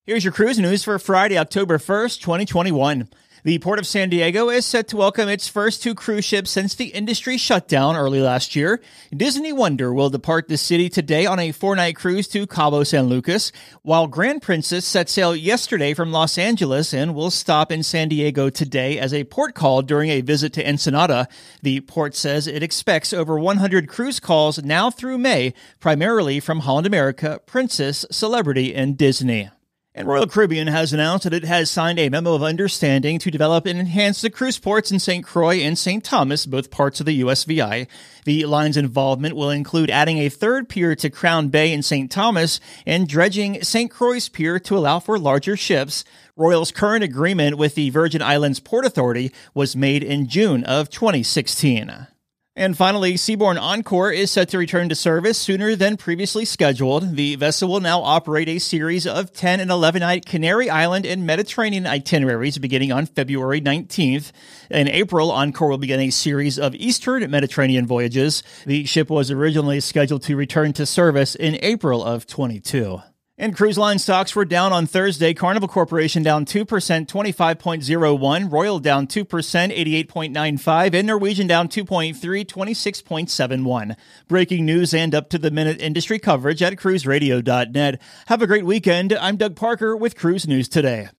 Here's your cruise news for Friday, October 1st, 2021. The Port of San Diego is set to welcome its first two cruise ships since the industry shut down early last year. Disney Wonder will depart the city today on a 4-night cruise to Cabo San Lucas, while Grand Princess set sail yesterday from Los Angeles and will stop in San Diego today as a port call during a visit to Ensenada. The port says it expects over 100 cruise calls now through May, primarily from Holland America, Princess, Celebrity, and Disney. And Royal Caribbean has announced that it has signed a memo of understanding to develop and enhance the cruise ports in St. Croix and St. Thomas, both parts of the USVI. The line's involvement will include adding a third pier to Crown Bay in St. Thomas and dredging St. Croix Pier to allow for larger ships. Royal's current agreement with the Virgin Islands Port Authority was made in June of 2016. And finally, Seabourn Encore is set to return to service sooner than previously scheduled. The vessel will now operate a series of 10 and 11-night Canary Island and Mediterranean itineraries beginning on February 19th. In April, Encore will begin a series of Eastern Mediterranean voyages. The ship was originally scheduled to return to service in April of 22. And cruise line stocks were down on Thursday. Carnival Corporation down 2%, 25.01. Royal down 2%, 88.95. And Norwegian down 2.3, 26.71. Breaking news and up-to-the-minute industry coverage at cruiseradio.net. Have a great weekend. I'm Doug Parker with Cruise News Today.